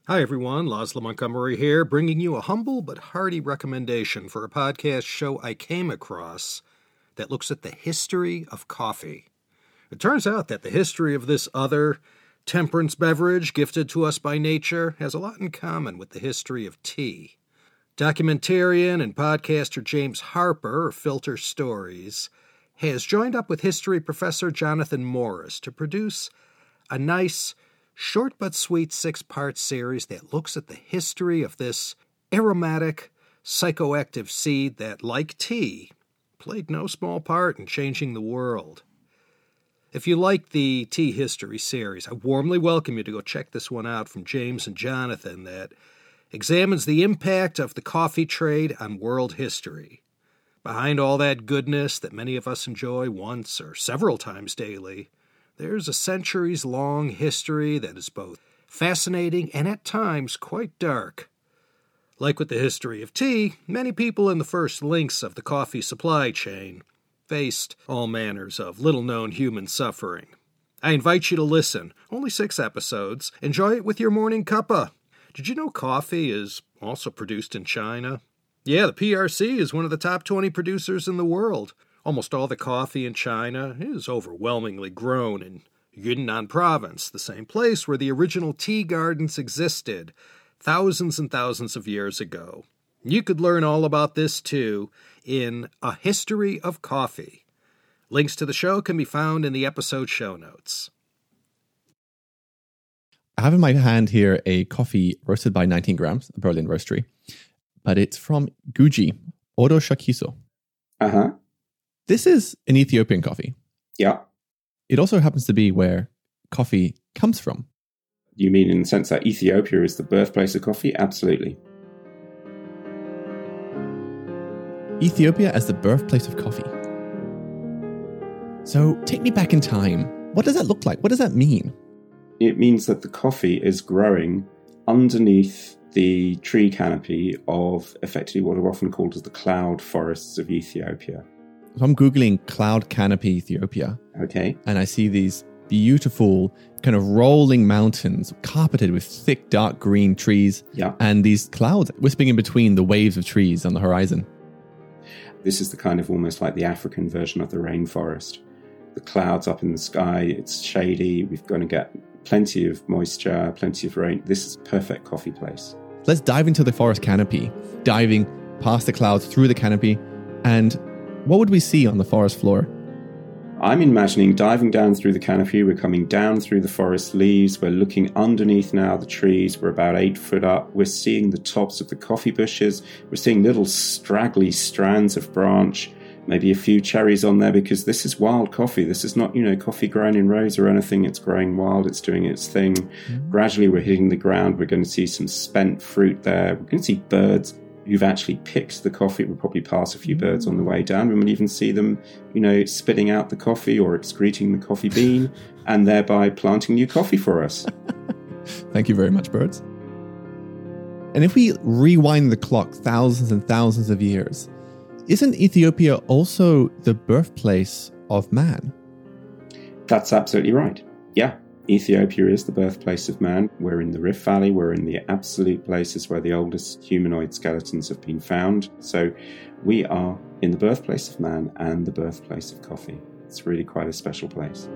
Hi everyone, Laszlo Montgomery here, bringing you a humble but hearty recommendation for a podcast show I came across that looks at the history of coffee. It turns out that the history of this other temperance beverage gifted to us by nature has a lot in common with the history of tea. Documentarian and podcaster James Harper of Filter Stories has joined up with history professor Jonathan Morris to produce a nice, short but sweet 6-part series that looks at the history of this aromatic, psychoactive seed that, like tea, played no small part in changing the world. If you like the Tea History series, I warmly welcome you to go check this one out from James and Jonathan that examines the impact of the coffee trade on world history. Behind all that goodness that many of us enjoy once or several times daily, there's a centuries-long history that is both fascinating and at times quite dark. Like with the history of tea, many people in the first links of the coffee supply chain faced all manners of little-known human suffering. I invite you to listen. Only 6 episodes. Enjoy it with your morning cuppa. Did you know coffee is also produced in China? Yeah, the PRC is one of the top 20 producers in the world. Almost all the coffee in China is overwhelmingly grown in Yunnan province, the same place where the original tea gardens existed thousands and thousands of years ago. You could learn all about this, too, in A History of Coffee. Links to the show can be found in the episode show notes. I have in my hand here a coffee roasted by 19 grams, a Berlin roastery, but it's from Guji, Odo Shakiso. Uh-huh. This is an Ethiopian coffee. Yeah. It also happens to be where coffee comes from. You mean in the sense that Ethiopia is the birthplace of coffee? Absolutely. Ethiopia as the birthplace of coffee. So take me back in time. What does that look like? What does that mean? It means that the coffee is growing underneath the tree canopy of effectively what are often called as the cloud forests of Ethiopia. So I'm Googling cloud canopy Ethiopia. Okay. And I see these beautiful kind of rolling mountains carpeted with thick, dark green trees. Yeah. And these clouds wisping in between the waves of trees on the horizon. This is the kind of almost like the African version of the rainforest. The clouds up in the sky, it's shady, we're going to get plenty of moisture, plenty of rain. This is a perfect coffee place. Let's dive into the forest canopy, diving past the clouds through the canopy. And what would we see on the forest floor? I'm imagining diving down through the canopy. We're coming down through the forest leaves. We're looking underneath now the trees. We're about 8 foot up. We're seeing the tops of the coffee bushes. We're seeing little straggly strands of branch, maybe a few cherries on there, because this is wild coffee. This is not, coffee grown in rows or anything. It's growing wild. It's doing its thing. Mm-hmm. Gradually, we're hitting the ground. We're going to see some spent fruit there. We're going to see birds who've actually picked the coffee. We'll probably pass a few birds on the way down. We might even see them, spitting out the coffee or excreting the coffee bean and thereby planting new coffee for us. Thank you very much, birds. And if we rewind the clock thousands and thousands of years, isn't Ethiopia also the birthplace of man? That's absolutely right. Yeah. Ethiopia is the birthplace of man. We're in the Rift Valley. We're in the absolute places where the oldest humanoid skeletons have been found. So we are in the birthplace of man and the birthplace of coffee. It's really quite a special place.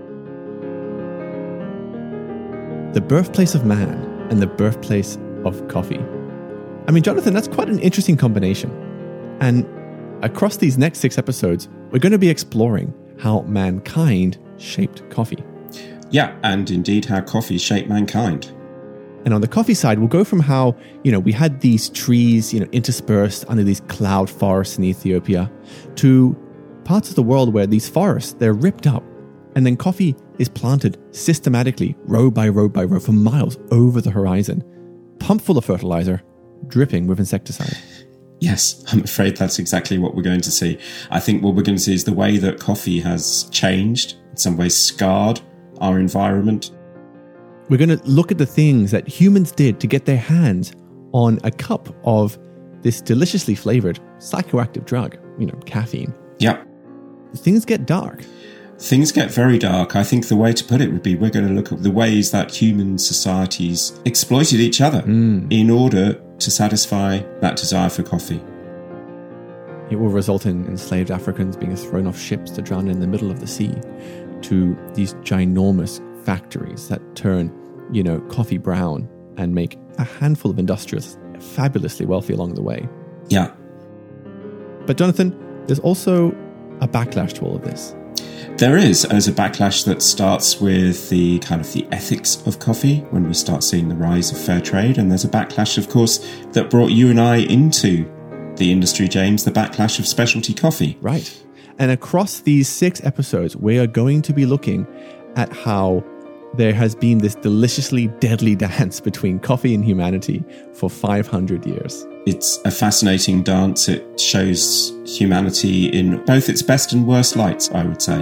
The birthplace of man and the birthplace of coffee. I mean, Jonathan, that's quite an interesting combination. And across these next 6 episodes, we're going to be exploring how mankind shaped coffee. Yeah, and indeed how coffee shaped mankind. And on the coffee side, we'll go from how, we had these trees, interspersed under these cloud forests in Ethiopia to parts of the world where these forests, they're ripped up. And then coffee is planted systematically, row by row by row, for miles over the horizon, pumped full of fertilizer, dripping with insecticide. Yes, I'm afraid that's exactly what we're going to see. I think what we're going to see is the way that coffee has changed, in some ways scarred our environment. We're going to look at the things that humans did to get their hands on a cup of this deliciously flavored psychoactive drug, caffeine. Yeah. Things get dark. Things get very dark. I think the way to put it would be we're going to look at the ways that human societies exploited each other in order to satisfy that desire for coffee. It will result in enslaved Africans being thrown off ships to drown in the middle of the sea, to these ginormous factories that turn, coffee brown and make a handful of industrialists fabulously wealthy along the way. Yeah. But Jonathan, there's also a backlash to all of this. There is. There's a backlash that starts with the kind of the ethics of coffee when we start seeing the rise of fair trade. And there's a backlash, of course, that brought you and I into the industry, James, the backlash of specialty coffee. Right. And across these 6 episodes, we are going to be looking at how there has been this deliciously deadly dance between coffee and humanity for 500 years. It's a fascinating dance. It shows humanity in both its best and worst lights, I would say.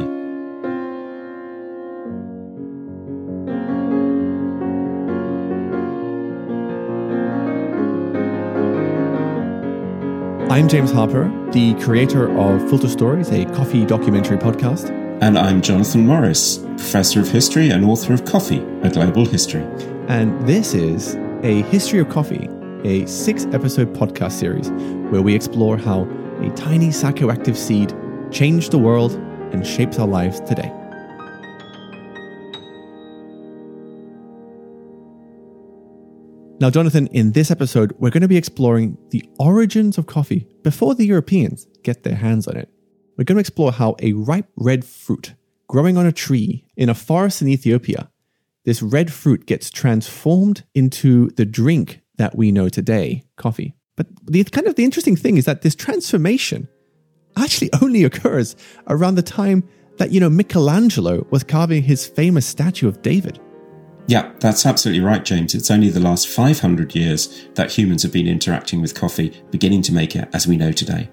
I'm James Harper, the creator of Filter Stories, a coffee documentary podcast. And I'm Jonathan Morris, Professor of History and author of Coffee, A Global History. And this is A History of Coffee, a 6-episode podcast series where we explore how a tiny psychoactive seed changed the world and shapes our lives today. Now, Jonathan, in this episode, we're going to be exploring the origins of coffee before the Europeans get their hands on it. We're going to explore how a ripe red fruit growing on a tree in a forest in Ethiopia, this red fruit gets transformed into the drink that we know today, coffee. But the interesting thing is that this transformation actually only occurs around the time that, Michelangelo was carving his famous statue of David. Yeah, that's absolutely right, James. It's only the last 500 years that humans have been interacting with coffee, beginning to make it as we know today.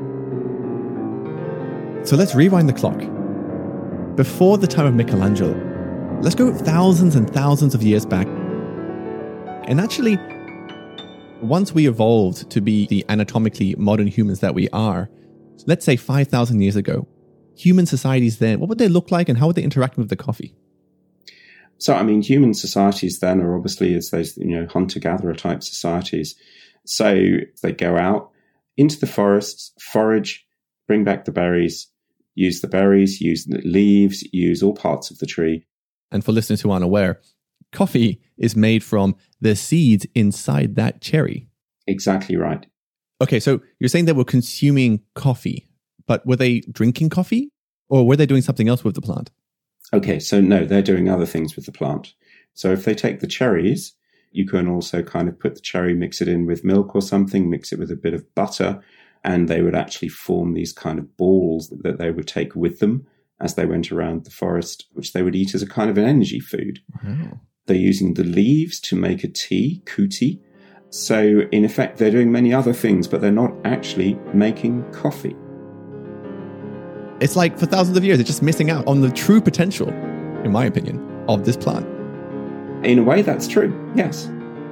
So let's rewind the clock. Before the time of Michelangelo, let's go thousands and thousands of years back. And actually, once we evolved to be the anatomically modern humans that we are, let's say 5,000 years ago, human societies then, what would they look like and how would they interact with the coffee? So, human societies then are obviously as those, hunter-gatherer type societies. So they go out into the forests, forage, bring back the berries, use the leaves, use all parts of the tree. And for listeners who aren't aware, coffee is made from the seeds inside that cherry. Exactly right. Okay, so you're saying they were consuming coffee, but were they drinking coffee or were they doing something else with the plant? Okay, so no, they're doing other things with the plant. So if they take the cherries, you can also kind of put the cherry, mix it in with milk or something, mix it with a bit of butter, and they would actually form these kind of balls that they would take with them as they went around the forest, which they would eat as a kind of an energy food. Wow. They're using the leaves to make a tea, kuti. So in effect, they're doing many other things, but they're not actually making coffee. It's like for thousands of years, they're just missing out on the true potential, in my opinion, of this plant. In a way, that's true, yes.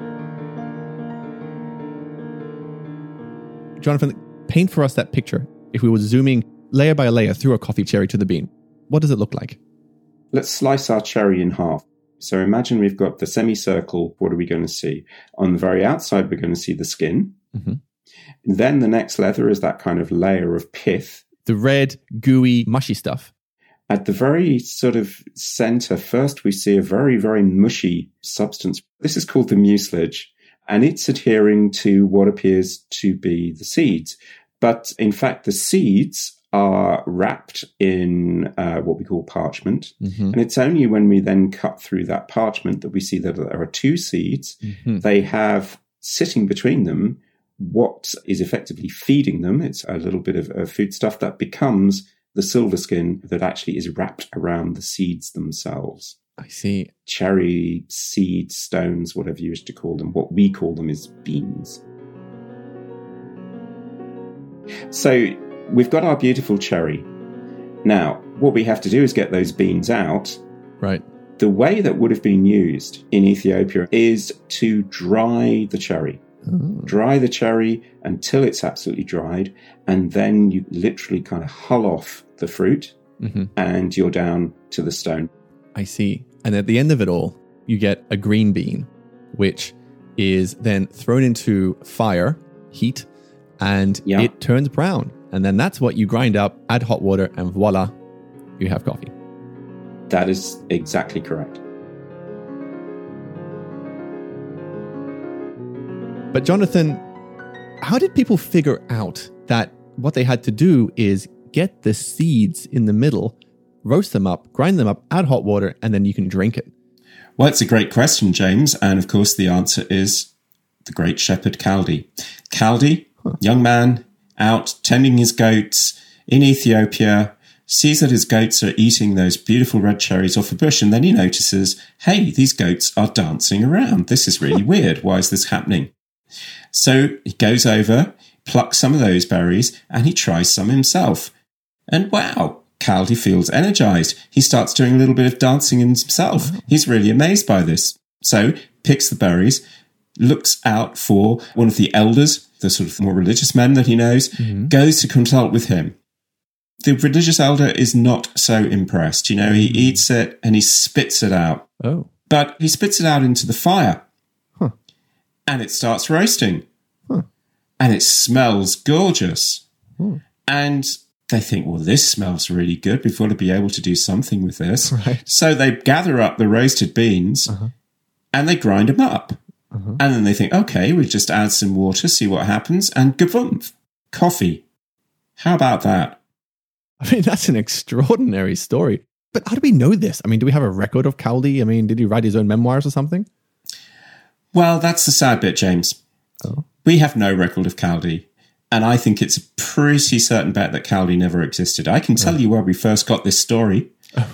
Jonathan, paint for us that picture. If we were zooming layer by layer through a coffee cherry to the bean, what does it look like? Let's slice our cherry in half. So imagine we've got the semicircle. What are we going to see? On the very outside, we're going to see the skin. Mm-hmm. Then the next layer is that kind of layer of pith. The red, gooey, mushy stuff. At the very sort of center, first we see a very, very mushy substance. This is called the mucilage, and it's adhering to what appears to be the seeds. But in fact, the seeds are wrapped in what we call parchment. Mm-hmm. And it's only when we then cut through that parchment that we see that there are 2 seeds. Mm-hmm. They have sitting between them what is effectively feeding them. It's a little bit of food stuff that becomes the silver skin that actually is wrapped around the seeds themselves. I see. Cherry seed stones, whatever you wish to call them. What we call them is beans. So we've got our beautiful cherry. Now, what we have to do is get those beans out. Right. The way that would have been used in Ethiopia is to dry the cherry. Dry the cherry until it's absolutely dried, and then you literally kind of hull off the fruit and you're down to the stone. I see. And at the end of it all, you get a green bean, which is then thrown into fire, heat, and it turns brown. And then that's what you grind up, add hot water, and voila, you have coffee. That is exactly correct. But Jonathan, how did people figure out that what they had to do is get the seeds in the middle, roast them up, grind them up, add hot water, and then you can drink it? Well, it's a great question, James. And of course, the answer is the great shepherd Kaldi. Kaldi, young man, out tending his goats in Ethiopia, sees that his goats are eating those beautiful red cherries off a bush, and then he notices, hey, these goats are dancing around. This is really weird. Why is this happening? So he goes over, plucks some of those berries, and he tries some himself. And wow, Kaldi feels energized. He starts doing a little bit of dancing himself. He's really amazed by this. So picks the berries, looks out for one of the elders, the sort of more religious men that he knows, goes to consult with him. The religious elder is not so impressed. You know, he eats it and he spits it out. Oh. But he spits it out into the fire. And it starts roasting. And it smells gorgeous. And they think, well, this smells really good. We've got to be able to do something with this. Right. So they gather up the roasted beans and they grind them up. And then they think, okay, we'll just add some water, see what happens. And gavump, coffee. How about that? I mean, that's an extraordinary story. But how do we know this? I mean, do we have a record of Kaldi? I mean, did he write his own memoirs or something? Well, that's the sad bit, James. Oh. We have no record of Kaldi. And I think it's a pretty certain bet that Kaldi never existed. I can tell you where we first got this story.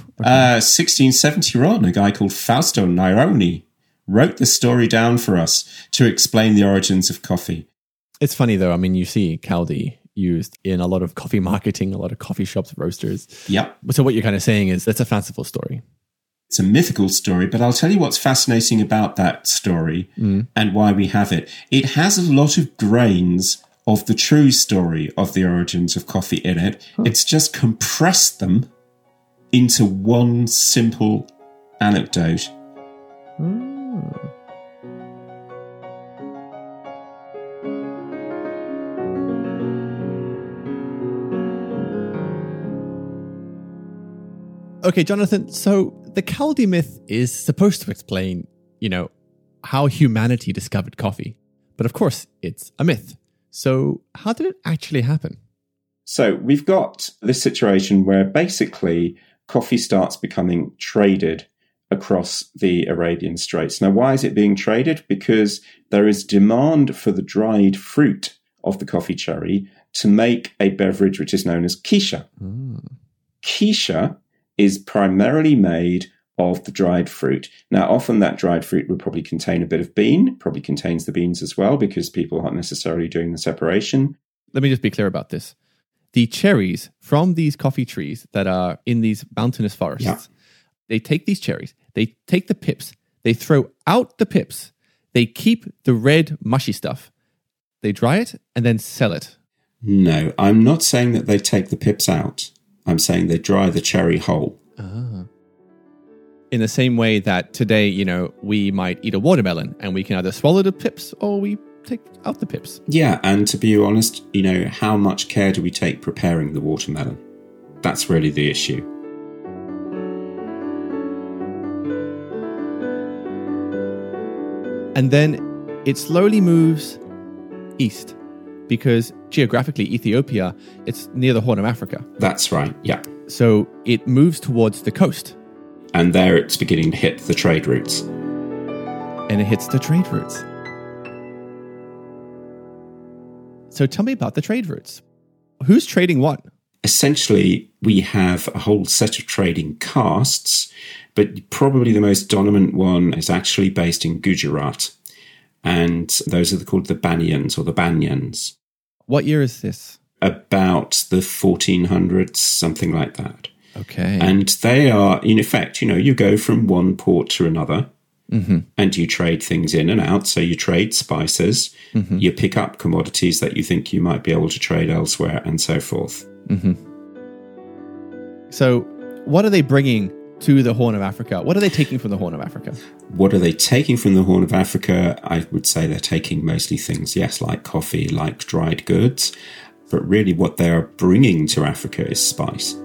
1671, a guy called Fausto Neroni wrote the story down for us to explain the origins of coffee. It's funny, though. I mean, you see Kaldi used in a lot of coffee marketing, a lot of coffee shops, roasters. Yep. So what you're kind of saying is that's a fanciful story. It's a mythical story, but I'll tell you what's fascinating about that story and why we have it. It has a lot of grains of the true story of the origins of coffee in it. It's just compressed them into one simple anecdote. Okay, Jonathan, so the Kaldi myth is supposed to explain, you know, how humanity discovered coffee. But of course, it's a myth. So how did it actually happen? So we've got this situation where basically coffee starts becoming traded across the Arabian Straits. Now, why is it being traded? Because there is demand for the dried fruit of the coffee cherry to make a beverage which is known as quiche. Quiche is primarily made of the dried fruit. Now, often that dried fruit would probably contain a bit of bean, probably contains the beans as well, because people aren't necessarily doing the separation. Let me just be clear about this. The cherries from these coffee trees that are in these mountainous forests, they take these cherries, they take the pips, they throw out the pips, they keep the red mushy stuff, they dry it, and then sell it. No, I'm not saying that they take the pips out. I'm saying they dry the cherry whole. In the same way that today, you know, we might eat a watermelon and we can either swallow the pips or we take out the pips. Yeah, and to be honest, you know, how much care do we take preparing the watermelon? That's really the issue. And then it slowly moves east because geographically Ethiopia, it's near the Horn of Africa. That's right, yeah. So it moves towards the coast. And there it's beginning to hit the trade routes. And it hits the trade routes. So tell me about the trade routes. Who's trading what? Essentially, we have a whole set of trading castes, but probably the most dominant one is actually based in Gujarat. And those are called the Banyans or the Banyans. What year is this? About the 1400s, something like that. Okay. And they are, in effect, you know, you go from one port to another and you trade things in and out. So you trade spices, you pick up commodities that you think you might be able to trade elsewhere and so forth. So what are they bringing to the Horn of Africa? What are they taking from the Horn of Africa? What are they taking from the Horn of Africa? I would say they're taking mostly things, yes, like coffee, like dried goods. But really what they are bringing to Africa is spice.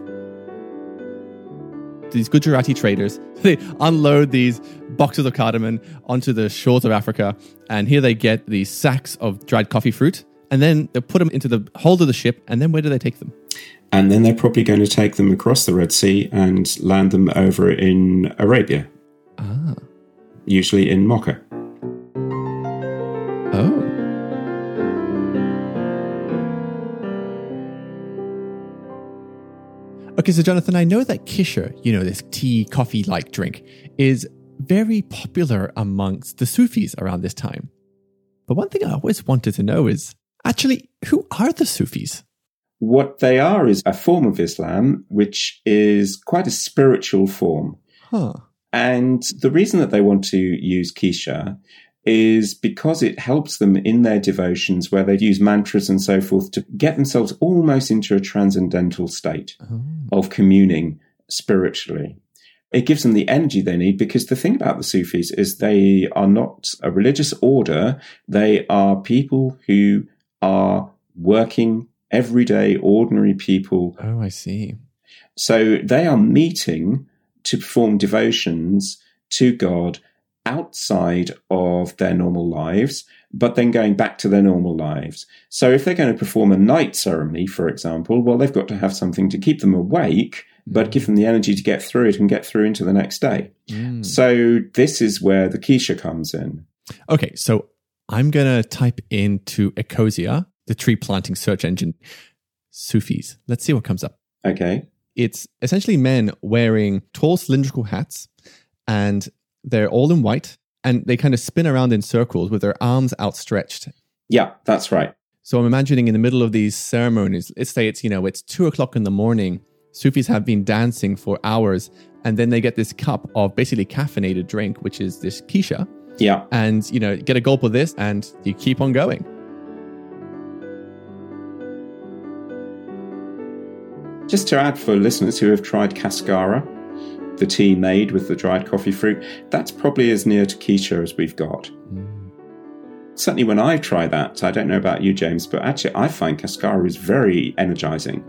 These Gujarati traders, they unload these boxes of cardamom onto the shores of Africa. And here they get these sacks of dried coffee fruit. And then they put them into the hold of the ship. And then where do they take them? And then they're probably going to take them across the Red Sea and land them over in Arabia. Ah. Usually in Mocha. Oh. Okay, so Jonathan, I know that kisha, this tea, coffee-like drink, is very popular amongst the Sufis around this time. But one thing I always wanted to know is, actually, who are the Sufis? What they are is a form of Islam, which is quite a spiritual form. Huh. And the reason that they want to use kisha is because it helps them in their devotions where they use mantras and so forth to get themselves almost into a transcendental state of communing spiritually. It gives them the energy they need, because the thing about the Sufis is they are not a religious order. They are people who are working, everyday, ordinary people. Oh, I see. So they are meeting to perform devotions to God outside of their normal lives, but then going back to their normal lives. So if they're going to perform a night ceremony, for example, well, they've got to have something to keep them awake, but give them the energy to get through it and get through into the next day. So this is where the kisha comes in. Okay, so I'm going to type into Ecosia, the tree planting search engine, Sufis. Let's see what comes up. Okay. It's essentially men wearing tall cylindrical hats, and they're all in white, and they kind of spin around in circles with their arms outstretched. Yeah, that's right. So I'm imagining in the middle of these ceremonies, let's say it's 2:00 in the morning, Sufis have been dancing for hours, and then they get this cup of basically caffeinated drink, which is this kisha. Yeah. And, get a gulp of this and you keep on going. Just to add for listeners who have tried cascara, the tea made with the dried coffee fruit, that's probably as near to kisha as we've got. Certainly when I try that, I don't know about you, James, but actually I find cascara is very energizing.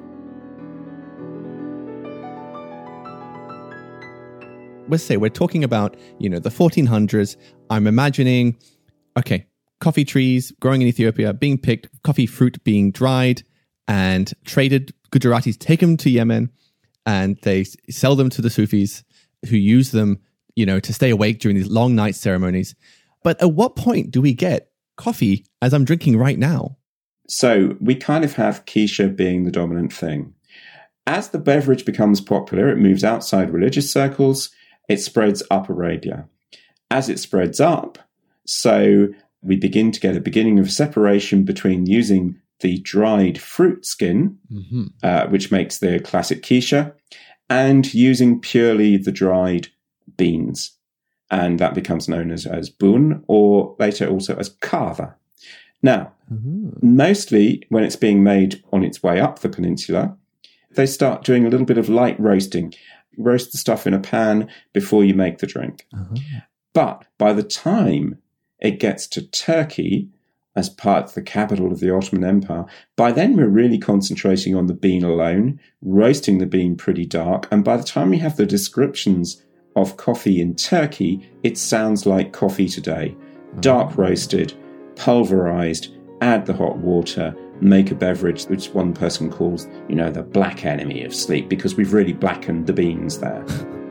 Let's say we're talking about, the 1400s. I'm imagining, okay, coffee trees growing in Ethiopia, being picked, coffee fruit being dried and traded. Gujaratis take them to Yemen and they sell them to the Sufis who use them, to stay awake during these long night ceremonies. But at what point do we get coffee as I'm drinking right now? So we kind of have kisha being the dominant thing. As the beverage becomes popular, it moves outside religious circles. It spreads up Arabia. As it spreads up, so we begin to get a beginning of separation between using the dried fruit skin, which makes the classic kisha, and using purely the dried beans. And that becomes known as bun, or later also as kava. Now, mostly when it's being made on its way up the peninsula, they start doing a little bit of light roasting. Roast the stuff in a pan before you make the drink. But by the time it gets to Turkey, as part of the capital of the Ottoman Empire, by then we're really concentrating on the bean alone, roasting the bean pretty dark, and by the time we have the descriptions of coffee in Turkey, it sounds like coffee today. Dark roasted, pulverized, add the hot water, make a beverage which one person calls, the black enemy of sleep, because we've really blackened the beans there.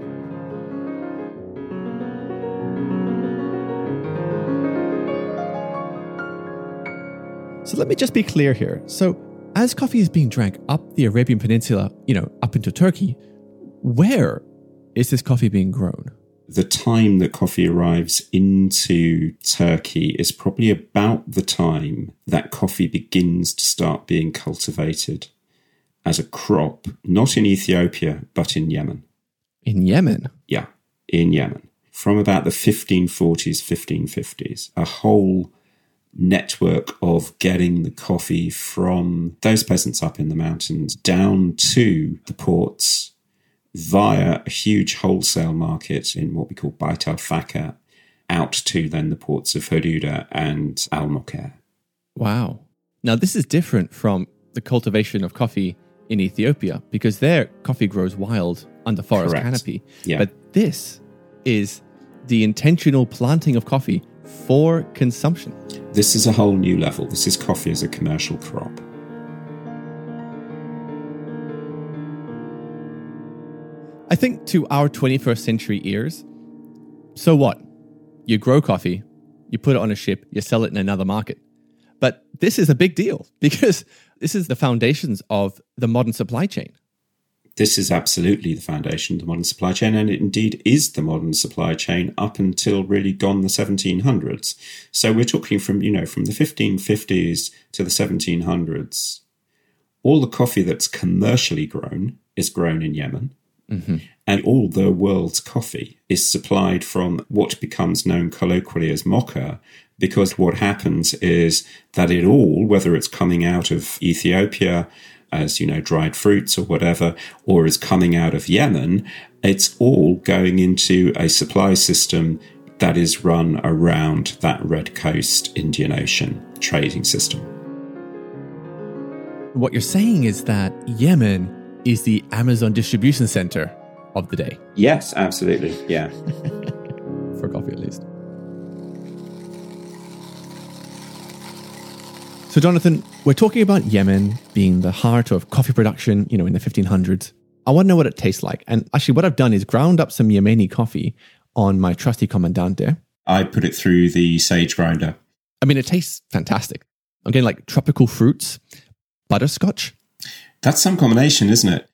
So let me just be clear here. So as coffee is being drank up the Arabian Peninsula, up into Turkey, where is this coffee being grown? The time that coffee arrives into Turkey is probably about the time that coffee begins to start being cultivated as a crop, not in Ethiopia, but in Yemen. In Yemen? Yeah, in Yemen. From about the 1540s, 1550s, a whole network of getting the coffee from those peasants up in the mountains down to the ports via a huge wholesale market in what we call Bait al-Fakar, out to then the ports of Hadouda and Al-Mokher. Wow. Now, this is different from the cultivation of coffee in Ethiopia, because there, coffee grows wild under forest Correct. canopy. Yeah. But this is the intentional planting of coffee for consumption. This is a whole new level. This is coffee as a commercial crop. I think to our 21st century ears, so what? You grow coffee, you put it on a ship, you sell it in another market. But this is a big deal because this is the foundations of the modern supply chain. This is absolutely the foundation of the modern supply chain, and it indeed is the modern supply chain up until really gone the 1700s. So we're talking from the 1550s to the 1700s. All the coffee that's commercially grown is grown in Yemen. Mm-hmm. And all the world's coffee is supplied from what becomes known colloquially as mocha, because what happens is that it all, whether it's coming out of Ethiopia as, dried fruits or whatever, or is coming out of Yemen, it's all going into a supply system that is run around that Red Coast Indian Ocean trading system. What you're saying is that Yemen is the Amazon distribution center of the day. Yes, absolutely. Yeah. For coffee, at least. So, Jonathan, we're talking about Yemen being the heart of coffee production, in the 1500s. I want to know what it tastes like. And actually, what I've done is ground up some Yemeni coffee on my trusty Comandante. I put it through the Sage grinder. I mean, it tastes fantastic. I'm getting like tropical fruits, butterscotch. That's some combination, isn't it?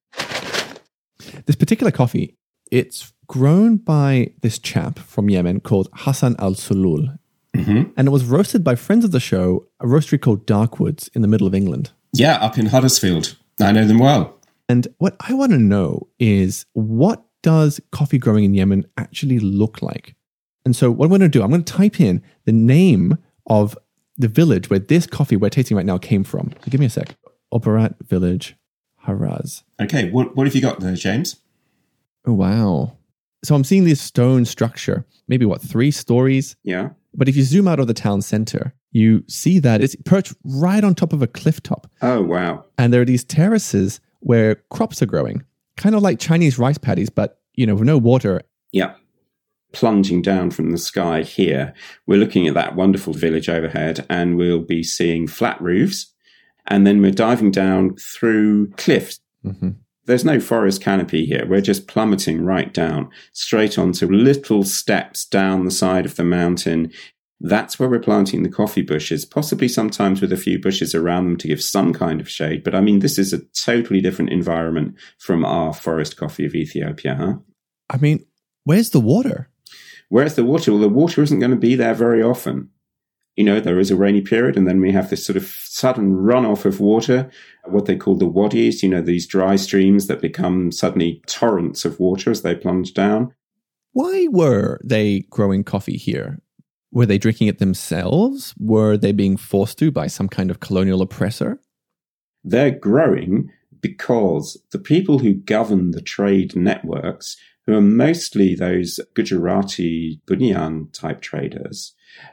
This particular coffee, it's grown by this chap from Yemen called Hassan al-Sulul. Mm-hmm. And it was roasted by friends of the show, a roastery called Darkwoods in the middle of England. Yeah, up in Huddersfield. I know them well. And what I want to know is, what does coffee growing in Yemen actually look like? And so what I'm going to do, I'm going to type in the name of the village where this coffee we're tasting right now came from. So give me a sec. Operat Village, Haraz. Okay, what have you got there, James? Oh, wow. So I'm seeing this stone structure, maybe 3 stories? Yeah. But if you zoom out of the town center, you see that it's perched right on top of a cliff top. Oh, wow. And there are these terraces where crops are growing, kind of like Chinese rice paddies, but, with no water. Yeah. Plunging down from the sky here, we're looking at that wonderful village overhead, and we'll be seeing flat roofs. And then we're diving down through cliffs. Mm-hmm. There's no forest canopy here. We're just plummeting right down, straight onto little steps down the side of the mountain. That's where we're planting the coffee bushes, possibly sometimes with a few bushes around them to give some kind of shade. But I mean, this is a totally different environment from our forest coffee of Ethiopia, huh? I mean, where's the water? Where's the water? Well, the water isn't going to be there very often. There is a rainy period, and then we have this sort of sudden runoff of water, what they call the wadis, these dry streams that become suddenly torrents of water as they plunge down. Why were they growing coffee here? Were they drinking it themselves? Were they being forced to by some kind of colonial oppressor? They're growing because the people who govern the trade networks, who are mostly those Gujarati Bunyan type traders,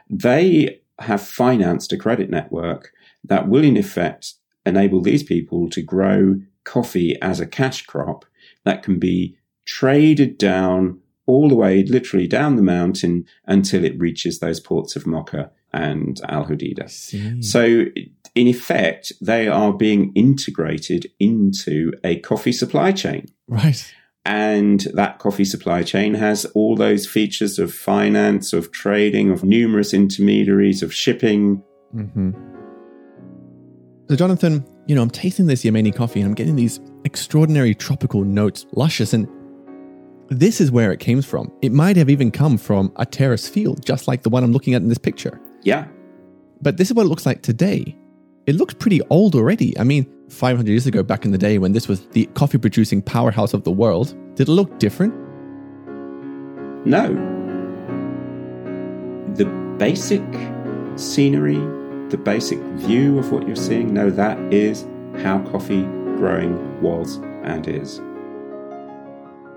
they have financed a credit network that will in effect enable these people to grow coffee as a cash crop that can be traded down all the way, literally down the mountain, until it reaches those ports of Mocha and Al-Hadouda. So in effect, they are being integrated into a coffee supply chain. Right. And that coffee supply chain has all those features of finance, of trading, of numerous intermediaries, of shipping. Mm-hmm. So, Jonathan, I'm tasting this Yemeni coffee and I'm getting these extraordinary tropical notes, luscious. And this is where it came from. It might have even come from a terrace field, just like the one I'm looking at in this picture. Yeah. But this is what it looks like today. It looks pretty old already. I mean, 500 years ago, back in the day when this was the coffee-producing powerhouse of the world, did it look different? No. The basic scenery, the basic view of what you're seeing, no, that is how coffee growing was and is.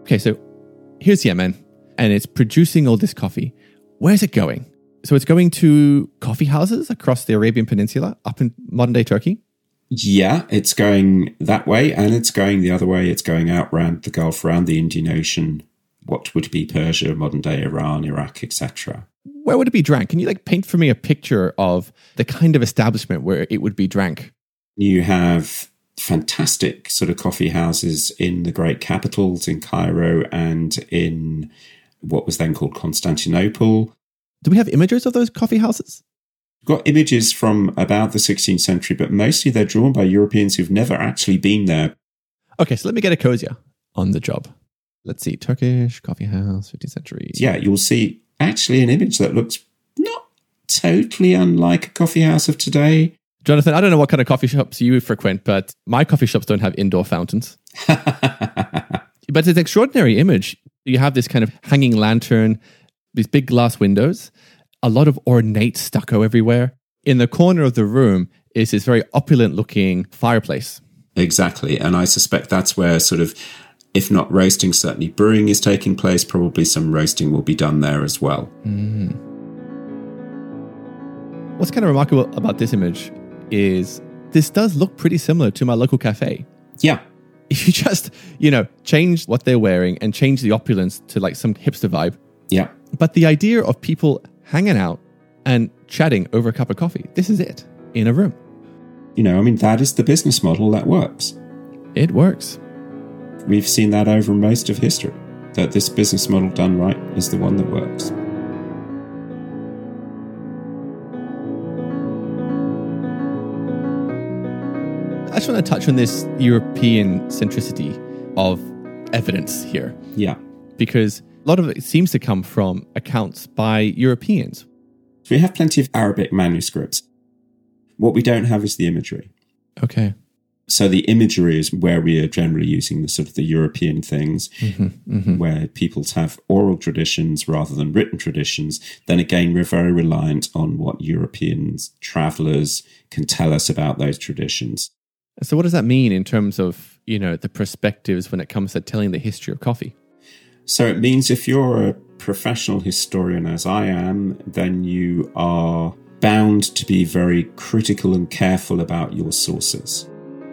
Okay, so here's Yemen, and it's producing all this coffee. Where's it going? So it's going to coffee houses across the Arabian Peninsula, up in modern-day Turkey? Yeah, it's going that way, and it's going the other way. It's going out round the Gulf, round the Indian Ocean, what would be Persia, modern-day Iran, Iraq, etc. Where would it be drank? Can you paint for me a picture of the kind of establishment where it would be drank? You have fantastic sort of coffee houses in the great capitals, in Cairo and in what was then called Constantinople. Do we have images of those coffee houses? We've got images from about the 16th century, but mostly they're drawn by Europeans who've never actually been there. Okay, so let me get a cozier on the job. Let's see, Turkish coffee house, 15th century. Yeah, you'll see actually an image that looks not totally unlike a coffee house of today. Jonathan, I don't know what kind of coffee shops you frequent, but my coffee shops don't have indoor fountains. But it's an extraordinary image. You have this kind of hanging lantern, these big glass windows, a lot of ornate stucco everywhere. In the corner of the room is this very opulent-looking fireplace. Exactly, and I suspect that's where sort of, if not roasting, certainly brewing is taking place. Probably some roasting will be done there as well. What's kind of remarkable about this image is this does look pretty similar to my local cafe. Yeah. If you just, change what they're wearing and change the opulence to some hipster vibe. Yeah. But the idea of people hanging out and chatting over a cup of coffee, this is it, in a room. That is the business model that works. It works. We've seen that over most of history, that this business model done right is the one that works. I just want to touch on this European centricity of evidence here. Yeah. Because a lot of it seems to come from accounts by Europeans. We have plenty of Arabic manuscripts. What we don't have is the imagery. Okay. So the imagery is where we are generally using the sort of the European things, where people have oral traditions rather than written traditions. Then again, we're very reliant on what Europeans, travellers can tell us about those traditions. So what does that mean in terms of, the perspectives when it comes to telling the history of coffee? So it means if you're a professional historian, as I am, then you are bound to be very critical and careful about your sources.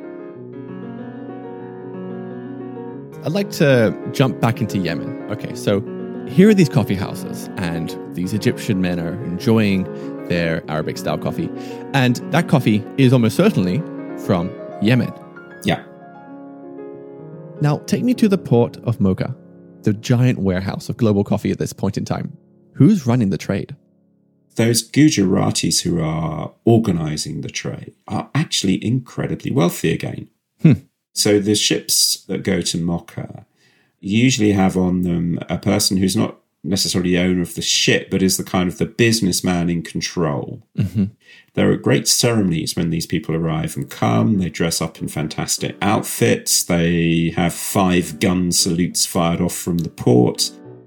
I'd like to jump back into Yemen. Okay, so here are these coffee houses, and these Egyptian men are enjoying their Arabic-style coffee. And that coffee is almost certainly from Yemen. Yeah. Now, take me to the port of Mocha, the giant warehouse of global coffee at this point in time. Who's running the trade? Those Gujaratis who are organising the trade are actually incredibly wealthy again. So the ships that go to Mocha usually have on them a person who's not necessarily the owner of the ship, but is the kind of the businessman in control. There are great ceremonies when these people arrive and come. They dress up in fantastic outfits. They have 5 gun salutes fired off from the port.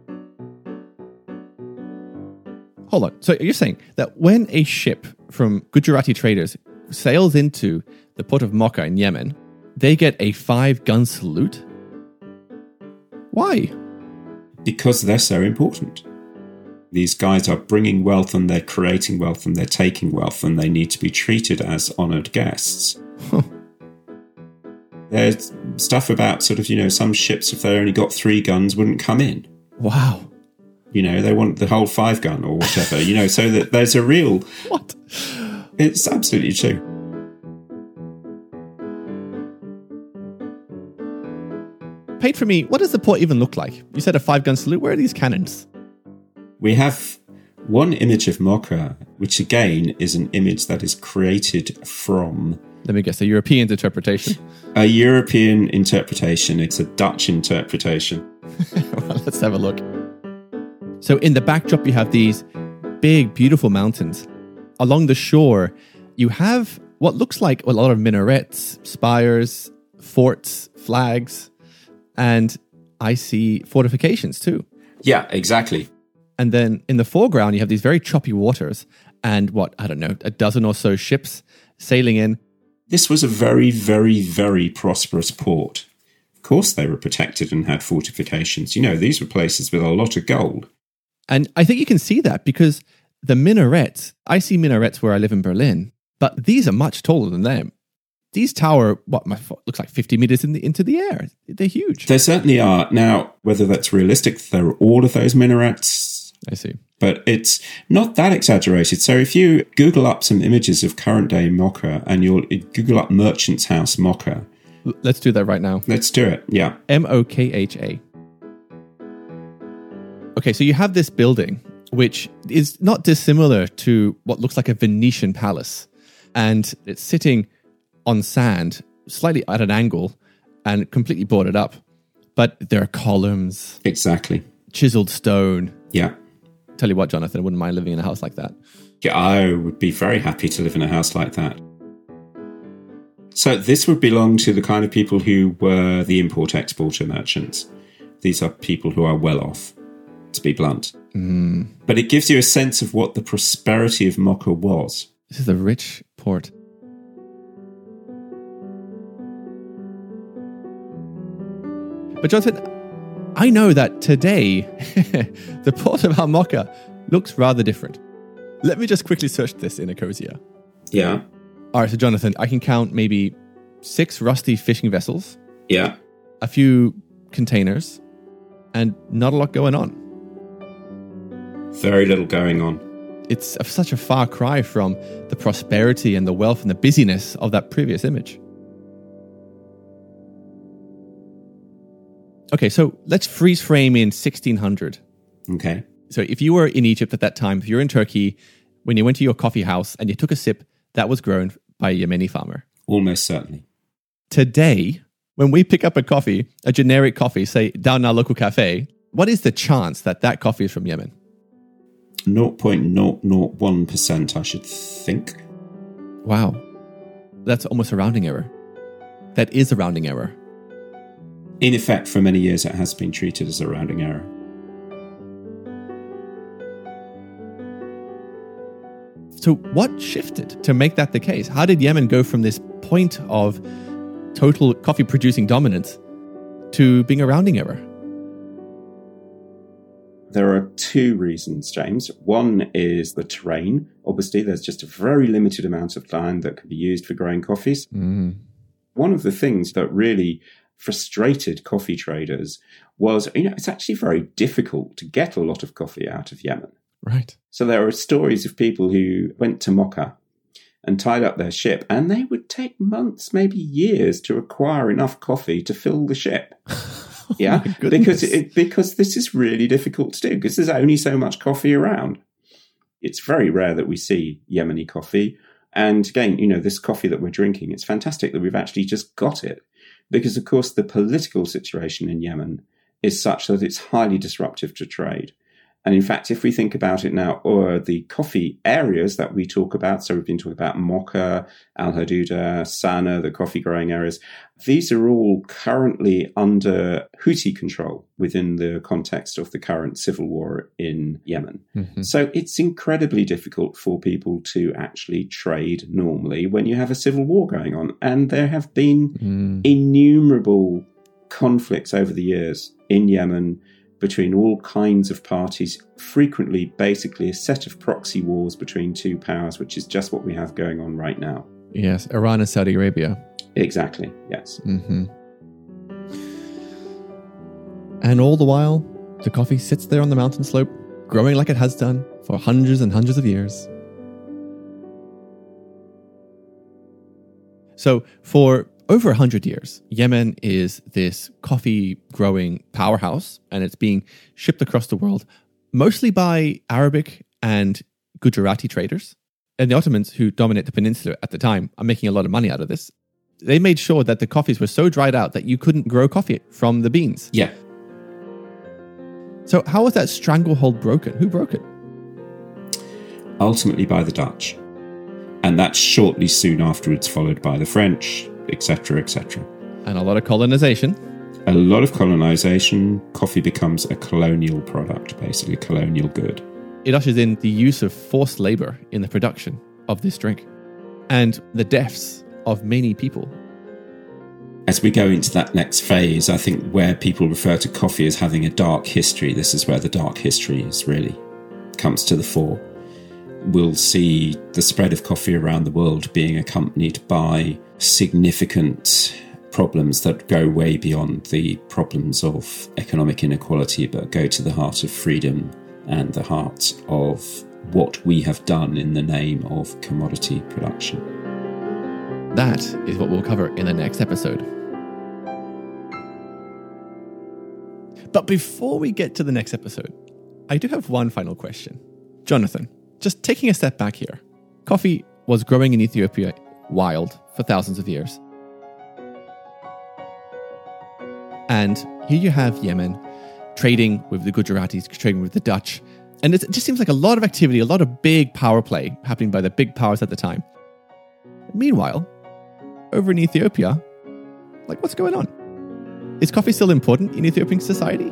Hold on. So you're saying that when a ship from Gujarati traders sails into the port of Mocha in Yemen, they get a 5-gun salute? Why? Because they're so important. These guys are bringing wealth and they're creating wealth and they're taking wealth and they need to be treated as honoured guests. There's stuff about sort of, some ships, if they only got 3 guns, wouldn't come in. Wow. They want the whole 5-gun or whatever, so that there's a real... What? It's absolutely true. Paint for me, what does the port even look like? You said a 5-gun salute. Where are these cannons? We have one image of Mocha, which again is an image that is created from... Let me guess, a European interpretation? A European interpretation. It's a Dutch interpretation. Well, let's have a look. So in the backdrop, you have these big, beautiful mountains. Along the shore, you have what looks like a lot of minarets, spires, forts, flags, and I see fortifications too. Yeah, exactly. And then in the foreground, you have these very choppy waters and a dozen or so ships sailing in. This was a very, very, very prosperous port. course they were protected and had fortifications. These were places with a lot of gold. And I think you can see that because the minarets, I see minarets where I live in Berlin, but these are much taller than them. These tower, looks like 50 meters into the air. They're huge. They certainly are. Now, whether that's realistic, there are all of those minarets. I see. But it's not that exaggerated. So if you Google up some images of current day Mocha and you'll Google up Merchant's House Mocha. Let's do that right now. Let's do it. Yeah. Mokha. Okay, so you have this building, which is not dissimilar to what looks like a Venetian palace. And it's sitting on sand, slightly at an angle, and completely boarded up. But there are columns. Exactly. Chiseled stone. Yeah. Tell you what, Jonathan, I wouldn't mind living in a house like that. Yeah, I would be very happy to live in a house like that. So this would belong to the kind of people who were the import-exporter merchants. These are people who are well off, to be blunt. But it gives you a sense of what the prosperity of Mocha was. This is a rich port. But Jonathan, I know that today, the port of Al Mocha looks rather different. Let me just quickly search this in Ecosia. Yeah. All right, so Jonathan, I can count maybe 6 rusty fishing vessels. Yeah. A few containers, and not a lot going on. Very little going on. It's such a far cry from the prosperity and the wealth and the busyness of that previous image. Okay, so let's freeze frame in 1600. Okay. So if you were in Egypt at that time, if you're in Turkey, when you went to your coffee house and you took a sip, that was grown by a Yemeni farmer. Almost certainly. Today, when we pick up a coffee, a generic coffee, say down our local cafe, what is the chance that that coffee is from Yemen? 0.001%, I should think. Wow. That's almost a rounding error. That is a rounding error. In effect, for many years, it has been treated as a rounding error. So what shifted to make that the case? How did Yemen go from this point of total coffee producing dominance to being a rounding error? There are 2 reasons, James. One is the terrain. Obviously, there's just a very limited amount of land that can be used for growing coffees. One of the things that really frustrated coffee traders was, it's actually very difficult to get a lot of coffee out of Yemen. Right. So there are stories of people who went to Mocha and tied up their ship, and they would take months, maybe years, to acquire enough coffee to fill the ship. Yeah, because this is really difficult to do, because there's only so much coffee around. It's very rare that we see Yemeni coffee. And again, this coffee that we're drinking, it's fantastic that we've actually just got it. Because, of course, the political situation in Yemen is such that it's highly disruptive to trade. And in fact, if we think about it now, or the coffee areas that we talk about, so we've been talking about Mocha, Al Hudoudah, Sana'a, the coffee growing areas, these are all currently under Houthi control within the context of the current civil war in Yemen. Mm-hmm. So it's incredibly difficult for people to actually trade normally when you have a civil war going on. And there have been innumerable conflicts over the years in Yemen between all kinds of parties, frequently basically a set of proxy wars between 2 powers, which is just what we have going on right now. Yes, Iran and Saudi Arabia. Exactly, yes. Mm-hmm. And all the while, the coffee sits there on the mountain slope, growing like it has done for hundreds and hundreds of years. So for over 100 years, Yemen is this coffee-growing powerhouse, and it's being shipped across the world, mostly by Arabic and Gujarati traders. And the Ottomans, who dominate the peninsula at the time, are making a lot of money out of this. They made sure that the coffees were so dried out that you couldn't grow coffee from the beans. Yeah. So how was that stranglehold broken? Who broke it? Ultimately by the Dutch. And that's shortly soon afterwards followed by the French, etc., etc. And a lot of colonization. A lot of colonization. Coffee becomes a colonial product, basically a colonial good. It ushers in the use of forced labor in the production of this drink and the deaths of many people. As we go into that next phase, I think where people refer to coffee as having a dark history, this is where the dark history is really comes to the fore. We'll see the spread of coffee around the world being accompanied by significant problems that go way beyond the problems of economic inequality, but go to the heart of freedom and the heart of what we have done in the name of commodity production. That is what we'll cover in the next episode. But before we get to the next episode, I do have one final question. Jonathan, just taking a step back here. Coffee was growing in Ethiopia wild for thousands of years. And here you have Yemen trading with the Gujaratis, trading with the Dutch. And it just seems like a lot of activity, a lot of big power play happening by the big powers at the time. Meanwhile, over in Ethiopia, like, what's going on? Is coffee still important in Ethiopian society?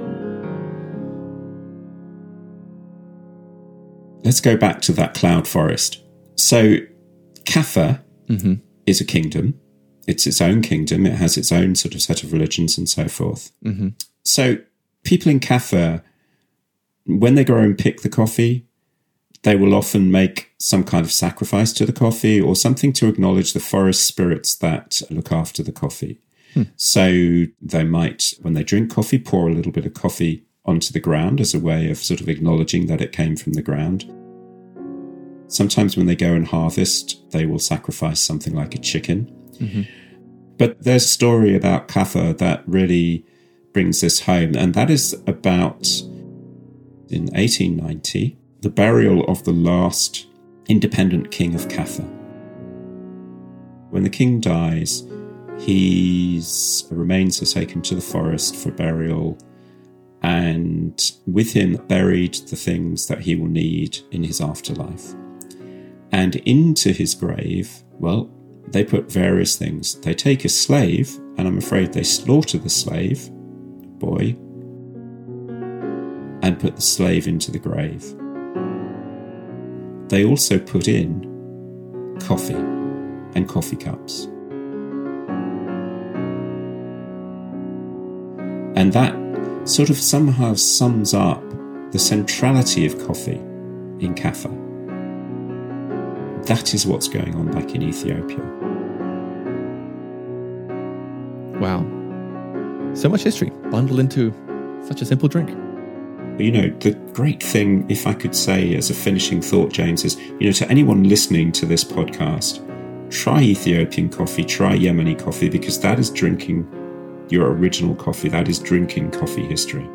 Let's go back to that cloud forest. So Kaffa is a kingdom. It's its own kingdom. It has its own sort of set of religions and so forth. Mm-hmm. So people in Kaffa, when they go and pick the coffee, they will often make some kind of sacrifice to the coffee or something to acknowledge the forest spirits that look after the coffee. So they might, when they drink coffee, pour a little bit of coffee onto the ground as a way of sort of acknowledging that it came from the ground. Sometimes when they go and harvest, they will sacrifice something like a chicken. Mm-hmm. But there's a story about Kaffa that really brings this home, and that is about, in 1890, the burial of the last independent king of Kaffa. When the king dies, his remains are taken to the forest for burial, and with him buried the things that he will need in his afterlife. And into his grave, well, they put various things. They take a slave, and I'm afraid they slaughter the slave, boy, and put the slave into the grave. They also put in coffee and coffee cups. And that sort of somehow sums up the centrality of coffee in Kaffa. That is what's going on back in Ethiopia. Wow. So much history bundled into such a simple drink. You know, the great thing, if I could say as a finishing thought, James, is, you know, to anyone listening to this podcast, try Ethiopian coffee, try Yemeni coffee, because that is drinking your original coffee. That is drinking coffee history.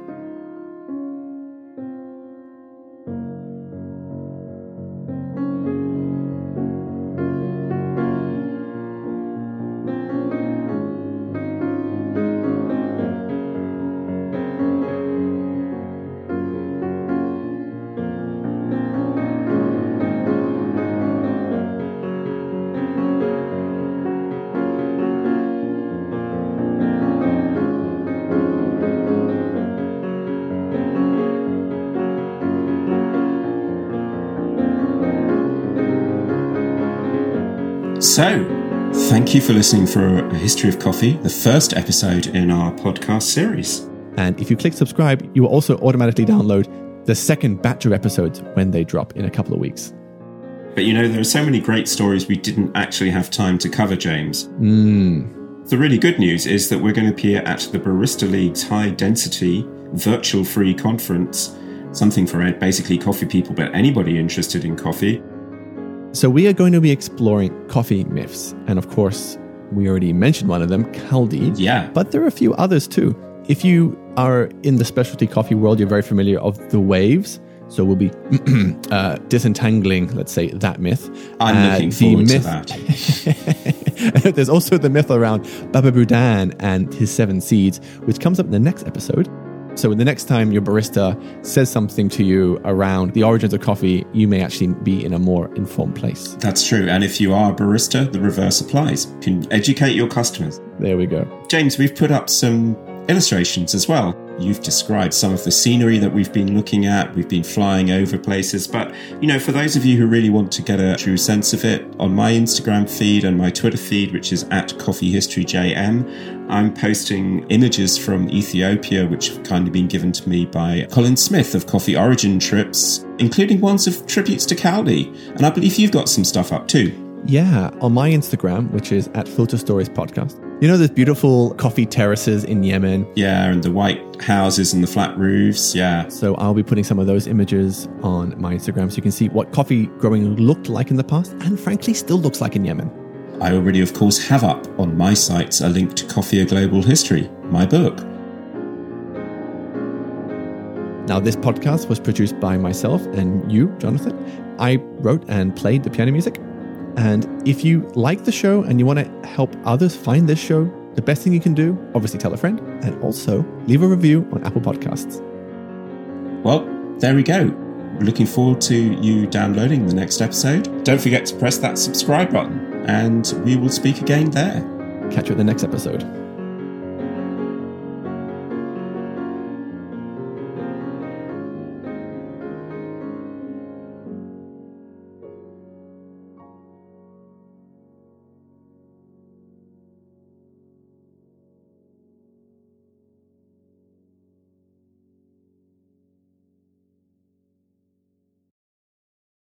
So, thank you for listening for A History of Coffee, the first episode in our podcast series. And if you click subscribe, you will also automatically download the second batch of episodes when they drop in a couple of weeks. But you know, there are so many great stories we didn't actually have time to cover, James. The really good news is that we're going to appear at the Barista League's High Density Virtual Free Conference, something for basically coffee people, but anybody interested in coffee. So we are going to be exploring coffee myths. And of course, we already mentioned one of them, Kaldi. Yeah. But there are a few others too. If you are in the specialty coffee world, you're very familiar of the waves. So we'll be disentangling, let's say, that myth. I'm looking forward to that. There's also the myth around Baba Budan and his 7 seeds, which comes up in the next episode. So the next time your barista says something to you around the origins of coffee, you may actually be in a more informed place. That's true. And if you are a barista, the reverse applies. You can educate your customers. There we go. James, we've put up some illustrations as well. you've described some of the scenery that we've been looking at. We've been flying over places. But, for those of you who really want to get a true sense of it, on my Instagram feed and my Twitter feed, which is @CoffeeHistoryJM, I'm posting images from Ethiopia, which have kindly been given to me by Colin Smith of Coffee Origin Trips, including ones of tributes to Kaldi. And I believe you've got some stuff up too. Yeah, on my Instagram, which is @FilterStoriesPodcast. There's beautiful coffee terraces in Yemen. Yeah, and the white houses and the flat roofs, yeah. So I'll be putting some of those images on my Instagram so you can see what coffee growing looked like in the past and frankly still looks like in Yemen. I already, of course, have up on my site a link to Coffee: A Global History, my book. Now, this podcast was produced by myself and you, Jonathan. I wrote and played the piano music. And if you like the show and you want to help others find this show, the best thing you can do, obviously tell a friend, and also leave a review on Apple Podcasts. Well, there we go. Looking forward to you downloading the next episode. Don't forget to press that subscribe button, and we will speak again there. Catch you at the next episode.